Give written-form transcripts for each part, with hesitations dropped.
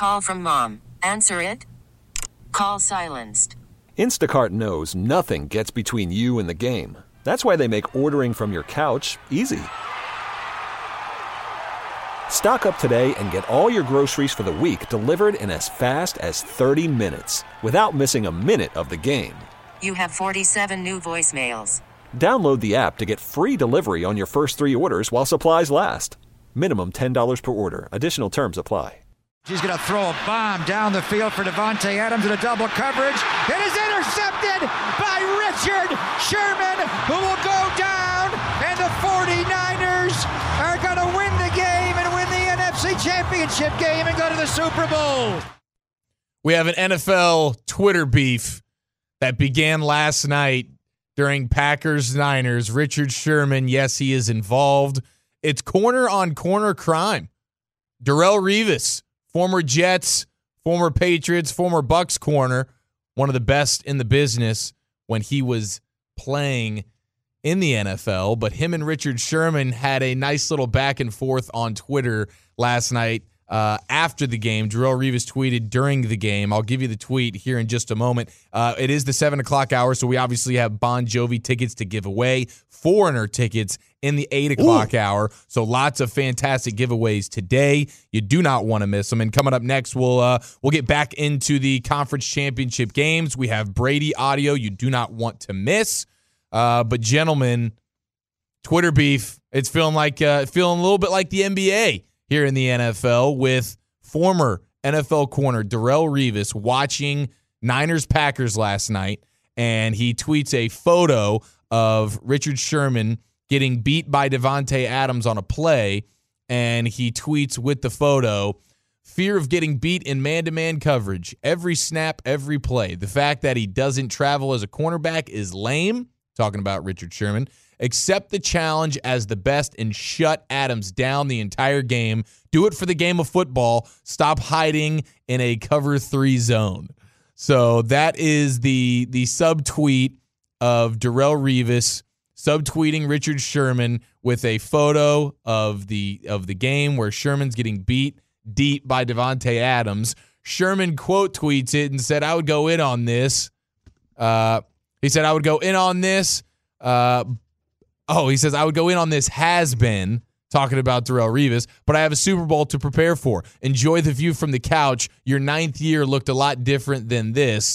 Call from mom. Answer it. Call silenced. Instacart knows nothing gets between you and the game. That's why they make ordering from your couch easy. Stock up today and get all your groceries for the week delivered in as fast as 30 minutes without missing a minute of the game. You have 47 new voicemails. Download the app to get free delivery on your first 3 orders while supplies last. Minimum $10 per order. Additional terms apply. She's going to throw a bomb down the field for Davante Adams in a double coverage. It is intercepted by Richard Sherman, who will go down, and the 49ers are going to win the game and win the NFC Championship game and go to the Super Bowl. We have an NFL Twitter beef that began last night during Packers-Niners. Richard Sherman, yes, he is involved. It's corner-on-corner crime. Darrelle Revis, former Jets, former Patriots, former Bucs corner, one of the best in the business when he was playing in the NFL. But him and Richard Sherman had a nice little back and forth on Twitter last night after the game. Darrelle Revis tweeted during the game. I'll give you the tweet here in just a moment. It is the 7 o'clock hour, so we obviously have Bon Jovi tickets to give away, Foreigner tickets in the 8 o'clock hour. So lots of fantastic giveaways today. You do not want to miss them. And coming up next, we'll get back into the conference championship games. We have Brady audio you do not want to miss. But gentlemen, Twitter beef, it's feeling a little bit like the NBA here in the NFL with former NFL corner Darrelle Revis watching Niners-Packers last night, and he tweets a photo of Richard Sherman getting beat by Davante Adams on a play, and he tweets with the photo, fear of getting beat in man-to-man coverage. Every snap, every play. The fact that he doesn't travel as a cornerback is lame. Talking about Richard Sherman. Accept the challenge as the best and shut Adams down the entire game. Do it for the game of football. Stop hiding in a cover 3 zone. So that is the subtweet of Darrelle Revis subtweeting Richard Sherman with a photo of the game where Sherman's getting beat deep by Davante Adams. Sherman quote tweets it and said, I would go in on this. He said, I would go in on this. He says, I would go in on this has-been, talking about Darrelle Revis, but I have a Super Bowl to prepare for. Enjoy the view from the couch. Your 9th year looked a lot different than this.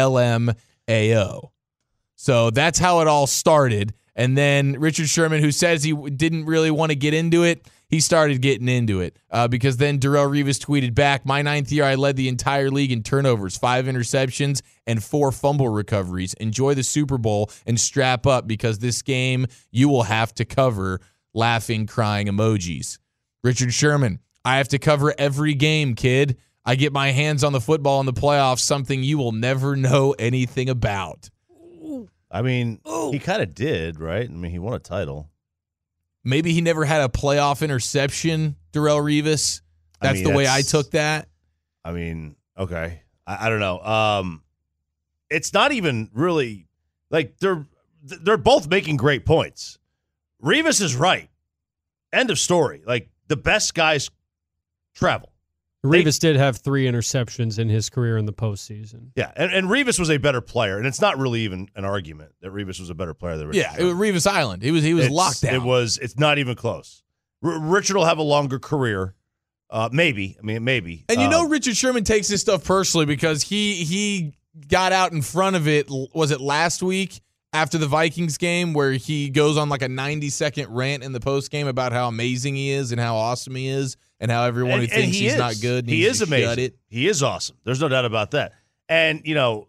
LMAO. So that's how it all started. And then Richard Sherman, who says he didn't really want to get into it, he started getting into it because then Darrelle Revis tweeted back, my 9th year, I led the entire league in turnovers, 5 interceptions, and 4 fumble recoveries. Enjoy the Super Bowl and strap up because this game you will have to cover, laughing, crying emojis. Richard Sherman, I have to cover every game, kid. I get my hands on the football in the playoffs, something you will never know anything about. I mean, he kind of did, right? I mean, he won a title. Maybe he never had a playoff interception, Darrelle Revis. That's the way I took that. I mean, okay. I don't know. It's not even really like they're both making great points. Revis is right. End of story. Like the best guys travel. Revis did have 3 interceptions in his career in the postseason. Yeah, and Revis was a better player, and it's not really even an argument that Revis was a better player than Richard. Yeah, it was Revis Island. He was locked down. It's not even close. Richard will have a longer career, maybe. I mean, maybe. And Richard Sherman takes this stuff personally because he got out in front of it. Was it last week after the Vikings game where he goes on like a 90-second rant in the post game about how amazing he is and how awesome he is? And how everyone who thinks he's not good needs he is to amazing. shut it. He is awesome. There's no doubt about that. And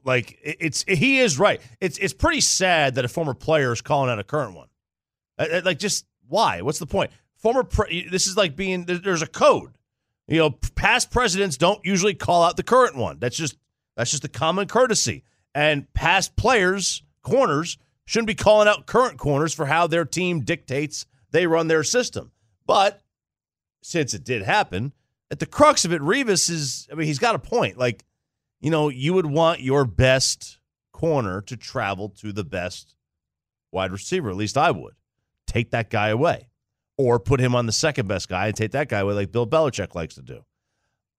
he is right. It's pretty sad that a former player is calling out a current one. Like, just why? What's the point? This is like being there's a code. Past presidents don't usually call out the current one. That's just a common courtesy. And past players, corners, shouldn't be calling out current corners for how their team dictates they run their system. But since it did happen, at the crux of it, Revis he's got a point. Like, you would want your best corner to travel to the best wide receiver. At least I would. Take that guy away. Or put him on the second best guy and take that guy away like Bill Belichick likes to do.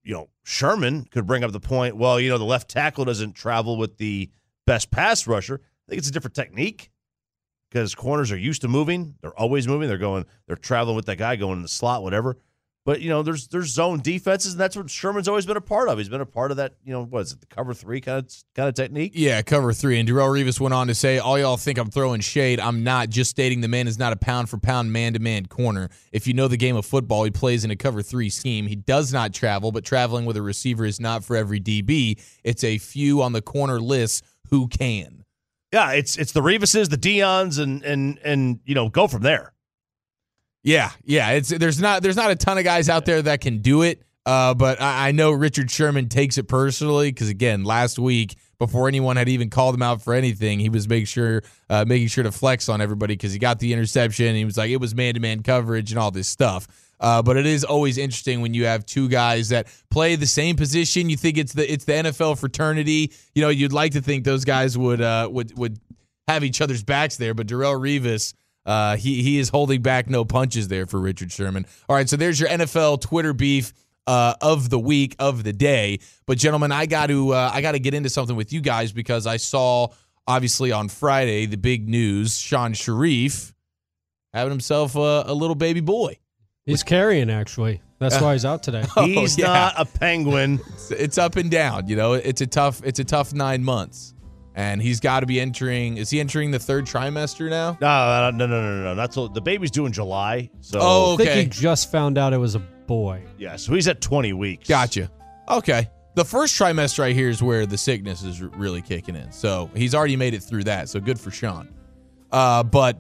Sherman could bring up the point, well, the left tackle doesn't travel with the best pass rusher. I think it's a different technique because corners are used to moving. They're always moving. They're traveling with that guy going in the slot, whatever. But, there's zone defenses, and that's what Sherman's always been a part of. He's been a part of that, what is it, the cover 3 kind of technique? Yeah, cover 3. And Darrelle Revis went on to say, all y'all think I'm throwing shade. I'm not. Just stating the man is not a pound-for-pound, man-to-man corner. If you know the game of football, he plays in a cover 3 scheme. He does not travel, but traveling with a receiver is not for every DB. It's a few on the corner list who can. Yeah, it's the Revises, the Deions, and go from there. Yeah. There's not a ton of guys out there that can do it, but I know Richard Sherman takes it personally because, again, last week, before anyone had even called him out for anything, he was making sure to flex on everybody because he got the interception. And he was like, it was man-to-man coverage and all this stuff. But it is always interesting when you have two guys that play the same position. You think it's the NFL fraternity. You'd like to think those guys would have each other's backs there, but Darrelle Revis. He is holding back no punches there for Richard Sherman. All right, so there's your NFL Twitter beef of the week, of the day. But gentlemen, I got to get into something with you guys because I saw obviously on Friday the big news: Sean Sharif having himself a little baby boy. He's carrying, actually. That's why he's out today. He's not a penguin. It's up and down. It's a tough 9 months. And he's got to be entering. Is he entering the third trimester now? No. That's all, the baby's due in July. So okay. I think he just found out it was a boy. Yeah, so he's at 20 weeks. Gotcha. Okay. The first trimester right here is where the sickness is really kicking in. So he's already made it through that. So good for Sean. But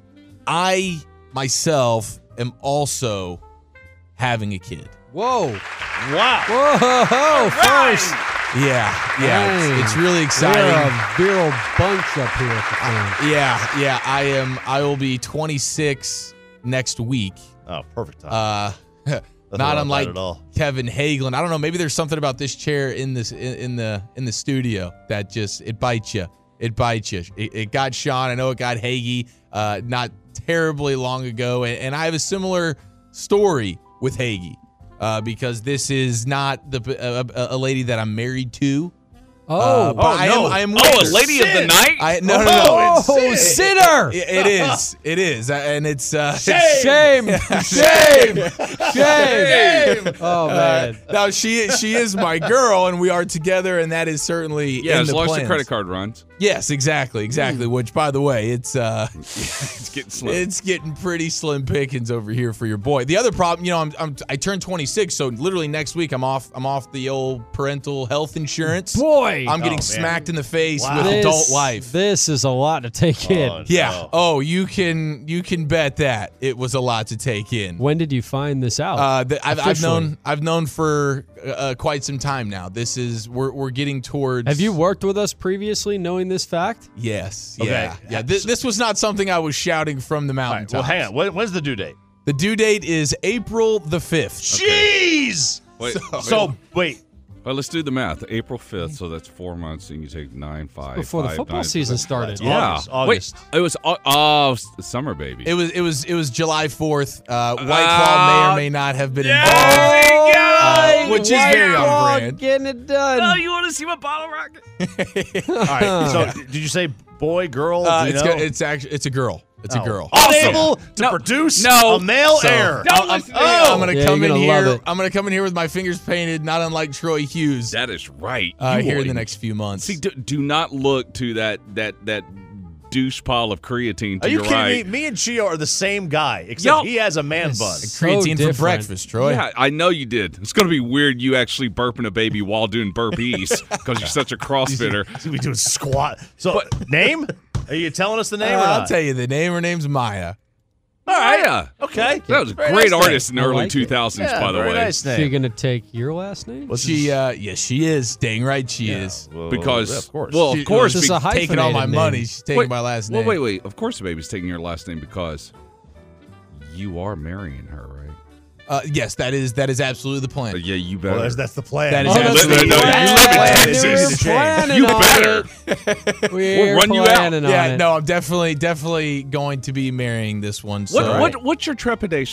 I myself am also having a kid. Whoa. Wow. Whoa. First. Yeah. It's really exciting. We're a virile bunch up here at the phone. Yeah. I will be 26 next week. Oh, perfect time. Not unlike Kevin Hagelin. I don't know. Maybe there's something about this chair in the studio that just it bites you. It bites you. It got Sean. I know it got Hagee not terribly long ago, and I have a similar story with Hagee. Because this is not a lady that I'm married to. But I am. A lady of the night? No. Oh, sinner! It is, and it's Shame! Oh man! Now she is my girl, and we are together, and that is certainly in as the long as plans. the credit card runs. Yes, exactly. Which, by the way, it's It's getting slim. It's getting pretty slim pickings over here for your boy. The other problem, I turned 26, so literally next week I'm off the old parental health insurance. Boy, I'm getting smacked in the face Wow. with adult life. This is a lot to take in. Yeah. No. Oh, you can bet that it was a lot to take in. When did you find this out? I've known for quite some time now. This is we're getting towards. Have you worked with us previously, knowing this fact? Yes. Okay. Yeah. This was not something I was shouting from the All right, mountaintops. well, hang on. When's the due date? The due date is April the 5th. Jeez! Wait. Well, let's do the math. April 5th, so that's 4 months, and you take 9, 5. Before the 5, football 9, season 5. started. Yeah. August. Wait, it was summer baby. It was July 4th. White Claw may or may not have been involved. Which is very on brand. Getting it done. you want to see my bottle rocket? All right. So, did you say boy, girl? Do you know? It's a girl. It's a girl. Unable to produce a male heir. I'm gonna Yeah, come you're in gonna love here. it. I'm gonna come in here with my fingers painted, not unlike Troy Hughes. That is right. Here in the next few months. See, do not look to that douche pile of creatine to Are you your kidding right. me? Me and Chio are the same guy, except he has a man bun. Creatine for different. breakfast, Troy. Yeah, I know you did. It's going to be weird you actually burping a baby while doing burpees because you're such a CrossFitter. We do squat. So, name? Are you telling us the name or I'll not? tell you the name. Her name's Maya. All right. Yeah. Okay. That was a Very great nice artist in the I early like it. 2000s, name. by the Very way. nice So you're name. gonna take your last name? Yes, she is. Dang right she is. Because, yeah, of course. well, of course, This is a Taking all my hyphenated money. name. She's taking my last name. Wait. Of course the baby's taking your last name because you are marrying her, right? Yes, that is absolutely the plan. Yeah, you better. Well, that's the plan. That is Oh, that's absolutely the No, you plan. live in We're Texas. planning You on better. it. We're run you out. planning on Yeah, it. no, I'm definitely going to be marrying this one. So What's your trepidation?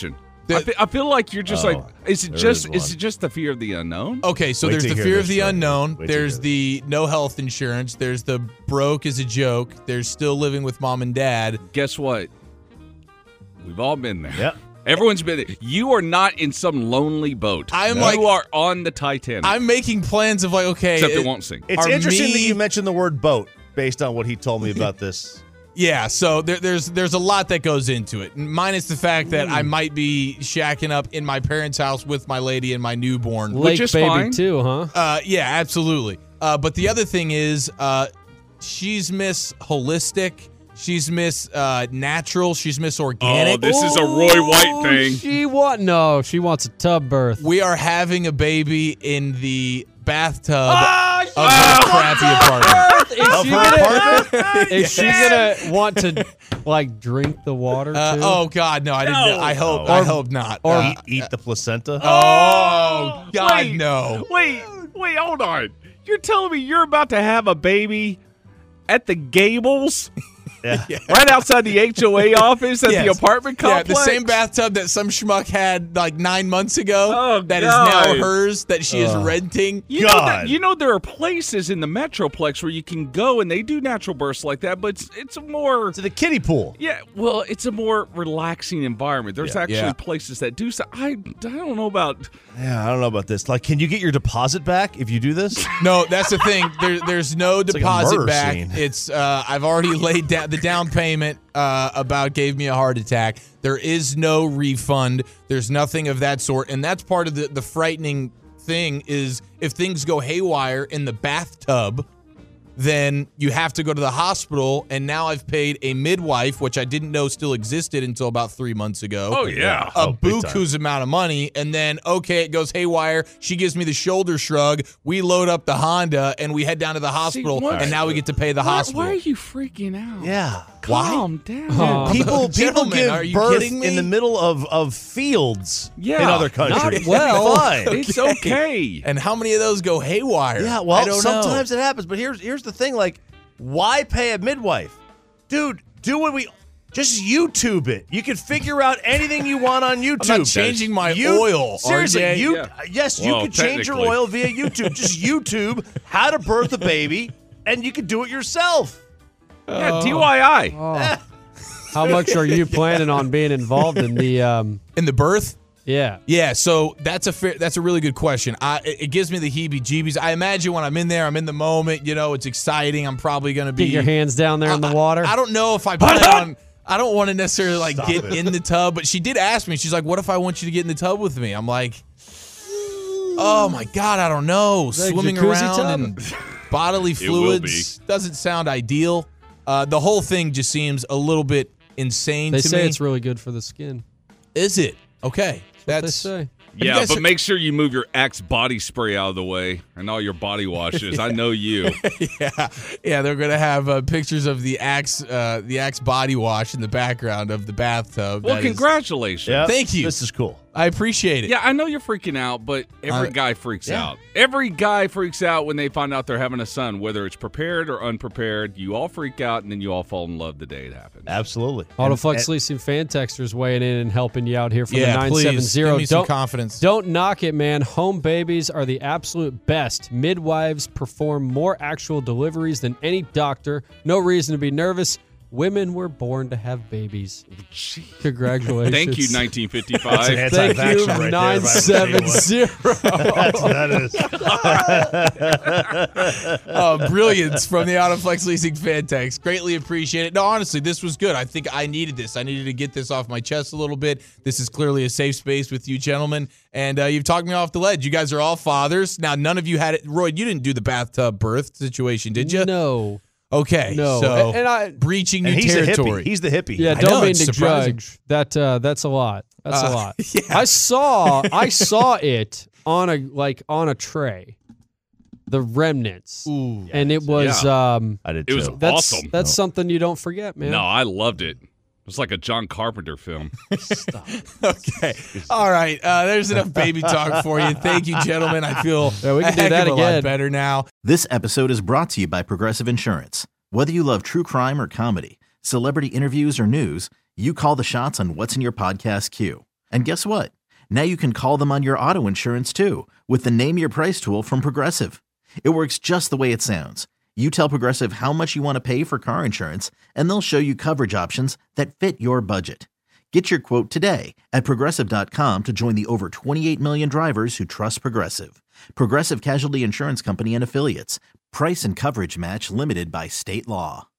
I feel like you're just is it there just is it just the fear of the unknown? Okay, so Wait there's to the hear fear of this, the Trey. unknown. Wait to There's hear the no health insurance. There's the broke is a joke. There's still living with mom and dad. Guess what? We've all been there. Yep. Everyone's been there. You are not in some lonely boat. I'm you are on the Titanic. I'm making plans of like, okay. Except it won't sink. It's Are interesting that me- you mentioned the word boat based on what he told me about this. Yeah, so there's a lot that goes into it. Minus the fact that I might be shacking up in my parents' house with my lady and my newborn. Lake is baby fine. too, huh? Yeah, absolutely. But the other thing is, she's Miss Holistic. She's Miss Natural. She's Miss Organic. Oh, this is a Roy White thing. She wants a tub birth. We are having a baby in the bathtub of her crappy apartment. Is she gonna want to like drink the water too? Oh God, no! I didn't. I hope. I hope not. or- Eat the placenta. Oh God, Wait. no! Wait, hold on. You're telling me you're about to have a baby at the Gables? Yeah. Right outside the HOA office at the Yes. apartment Yeah, complex? the same bathtub that some schmuck had like 9 months ago. Oh, that is now God. hers. That she is renting. God. You know there are places in the Metroplex where you can go and they do natural births like that, but it's a more To the kiddie pool. yeah, well, it's a more relaxing environment. There's actually Yeah. places that do so. I don't know about. Yeah, I don't know about this. Like, can you get your deposit back if you do this? No, that's the thing. There's no like a deposit murder back. scene. It's I've already laid down the down payment. About gave me a heart attack. There is no refund. There's nothing of that sort, and that's part of the frightening thing is if things go haywire in the bathtub, then you have to go to the hospital. And now I've paid a midwife, which I didn't know still existed until about 3 months ago. Oh yeah. A big time. buku's amount of money, and then okay, it goes haywire. She gives me the shoulder shrug. We load up the Honda and we head down to the hospital, what- and now we get to pay the hospital. Why are you freaking out? Yeah. Calm down. Oh. People Gentlemen, give are you birth kidding me? in the middle of fields Yeah, in other countries. well. Fine. It's okay. And how many of those go haywire? Yeah, I well, don't sometimes know. it happens. But here's the thing: like, why pay a midwife, dude? Do what we just YouTube it. You can figure out anything you want on YouTube. I'm not changing my oil, Seriously, RJ. yes, Well, you can change your technically. oil via YouTube. Just YouTube how to birth a baby, and you can do it yourself. Yeah, DIY. Oh. How much are you planning on being involved in the? In the birth. Yeah. Yeah, so that's a really good question. It gives me the heebie-jeebies. I imagine when I'm in there, I'm in the moment. You know, it's exciting. I'm probably going to be Get your hands down there in the water. I don't know if I plan on. I don't want to necessarily like get in the tub, but she did ask me. She's like, "What if I want you to get in the tub with me?" I'm like, "Oh my God, I don't know." that a Swimming jacuzzi around tub? and bodily will fluids doesn't sound ideal. The whole thing just seems a little bit insane They to say me. it's really good for the skin. Is it? Okay. They say. you Yeah, guys- but make sure you move your Axe body spray out of the way and all your body washes. I know you. Yeah, they're gonna have pictures of the Axe body wash in the background of the bathtub. Well, That is- congratulations. Yeah, Thank you. This is cool. I appreciate it. Yeah, I know you're freaking out, but every guy freaks yeah. out. Every guy freaks out when they find out they're having a son, whether it's prepared or unprepared. You all freak out, and then you all fall in love the day it happens. Absolutely. Autoflex Leasing fan texters weighing in and helping you out here from Yeah, the please 970. give me some confidence. Don't knock it, man. Home babies are the absolute best. Midwives perform more actual deliveries than any doctor. No reason to be nervous. Women were born to have babies. Congratulations. Thank you, 1955. That's Thank you, anti-vaxxer right there, if I ever see one. 970. That is. Brilliance from the Autoflex Leasing fan text. Greatly appreciate it. No, honestly, this was good. I think I needed this. I needed to get this off my chest a little bit. This is clearly a safe space with you gentlemen, and you've talked me off the ledge. You guys are all fathers. Now, none of you had it. Roy, you didn't do the bathtub birth situation, did you? No. Okay. No. So, And I- breaching And new he's territory. a hippie. He's the hippie. Yeah, I don't know, mean it's to surprising. judge. That's a lot. That's a lot. Yeah. I saw it on a tray. The remnants. Ooh. And it was I did It was too. that's awesome. that's something you don't forget, man. No, I loved it. It was like a John Carpenter film. Okay. All right. There's enough baby talk for you. Thank you, gentlemen. I feel Yeah, we can a do heck that of a lot again. better now. This episode is brought to you by Progressive Insurance. Whether you love true crime or comedy, celebrity interviews or news, you call the shots on what's in your podcast queue. And guess what? Now you can call them on your auto insurance too with the Name Your Price tool from Progressive. It works just the way it sounds. You tell Progressive how much you want to pay for car insurance, and they'll show you coverage options that fit your budget. Get your quote today at Progressive.com to join the over 28 million drivers who trust Progressive. Progressive Casualty Insurance Company and Affiliates. Price and coverage match limited by state law.